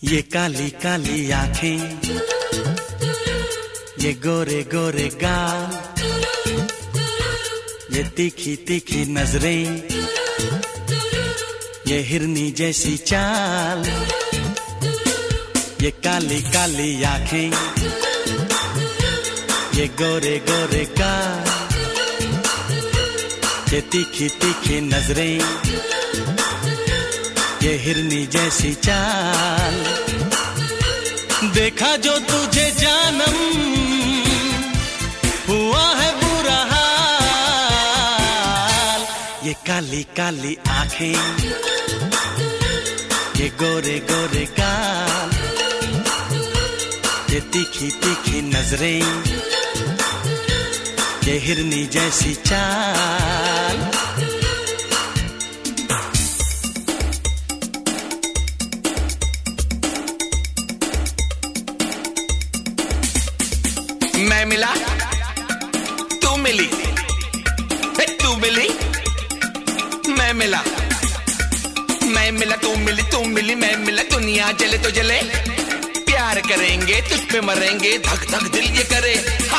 ये काली काली आंखें, ये गोरे गोरे गाल, ये तीखी तीखी नजरें, ये हिरनी जैसी चाल। ये काली काली आंखें, ये गोरे गोरे गाल, ये तीखी तीखी नजरें, ये हिरनी जैसी चाल। देखा जो तुझे जानम, हुआ है बुरा हाल। ये काली काली आंखें, ये गोरे गोरे गाल, ये तीखी तीखी नजरें, ये हिरनी जैसी चाल। मैं मिला, तू मिली, तू मिली, मैं मिला, मैं मिला, तू मिली, तू मिली, मैं मिला। दुनिया जले तो जले, प्यार करेंगे तुझ पे मरेंगे, धक धक दिल ये करे। हा!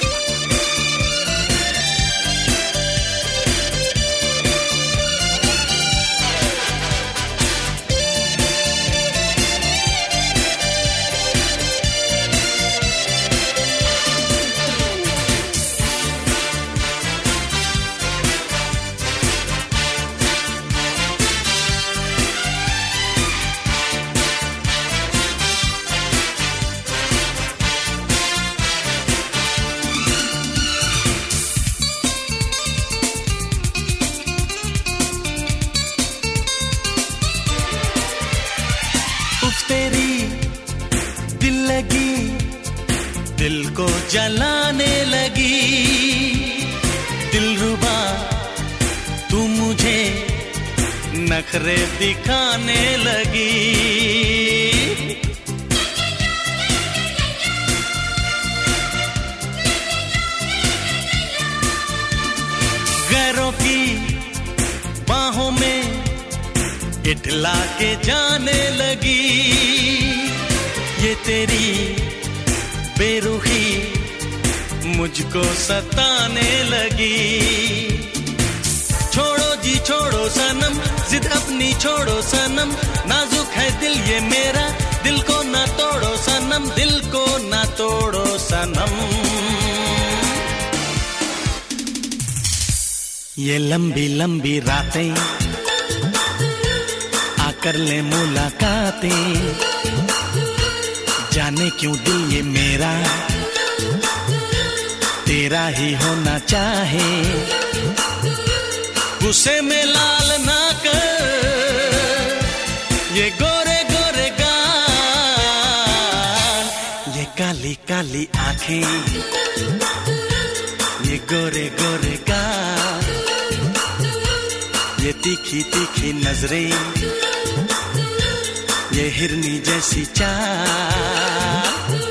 तेरी दिल लगी, दिल को जलाने लगी। दिलरुबा तू मुझे नखरे दिखाने लगी। गैरों की बाहों में इठला के जाने लगी। ये तेरी बेरुखी मुझको सताने लगी। छोड़ो जी छोड़ो सनम, जिद अपनी छोड़ो सनम, नाजुक है दिल ये मेरा, दिल को ना तोड़ो सनम, दिल को ना तोड़ो सनम। ये लंबी लंबी रातें कर ले मुलाकातें, जाने क्यों दिल ये मेरा तेरा ही होना चाहे। गुस्से में लाल ना कर ये गोरे गोरे गाल, ये काली काली आंखें, ये गोरे गोरे गाल, ये तीखी तीखी नजरें, ये हिरनी जैसी चाल।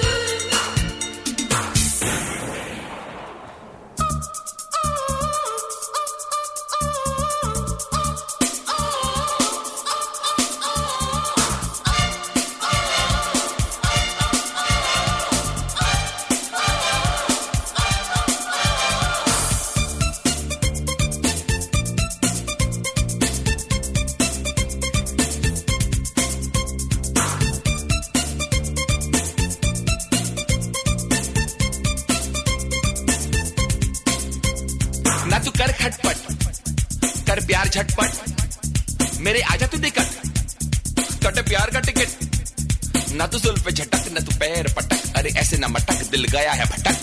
ना तू कर खटपट, कर प्यार झटपट, मेरे आजा तू निकट, कट प्यार का टिकट। ना तू सुल पे झटक, ना तू पैर पटक, अरे ऐसे ना मटक, दिल गया है भटक।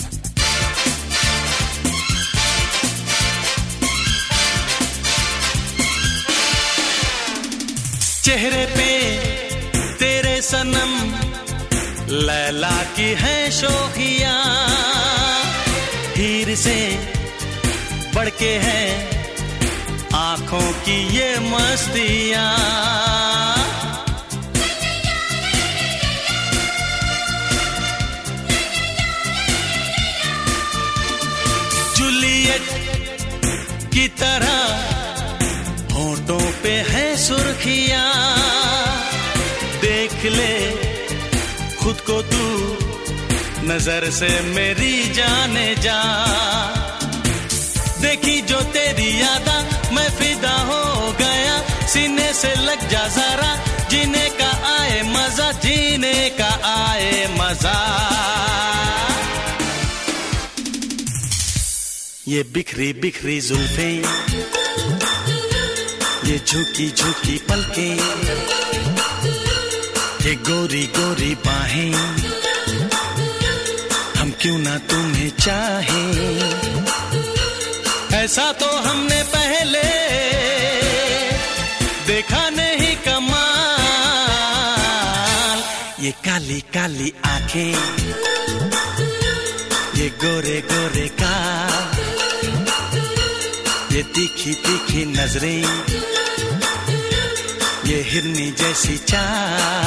चेहरे पे तेरे सनम लैला की है शोखियां, हीर से बढ़ के है आंखों की ये मस्तियां। जूलियट की तरह होठों पे है सुर्खियां, देख ले खुद को तू नजर से मेरी जाने जा। देखी जो तेरी यादा मैं फिदा हो गया, सीने से लग जा जरा, जीने का आए मजा, जीने का आए मजा। ये बिखरी बिखरी जुल्फे, ये झुकी झुकी पलकें, ये गोरी गोरी बाहें, हम क्यों ना तुम्हें चाहें। ऐसा तो हमने पहले देखा नहीं कमाल। ये काली काली आंखें, ये गोरे गोरे गाल, ये तीखी तीखी नजरें, ये हिरनी जैसी चाल।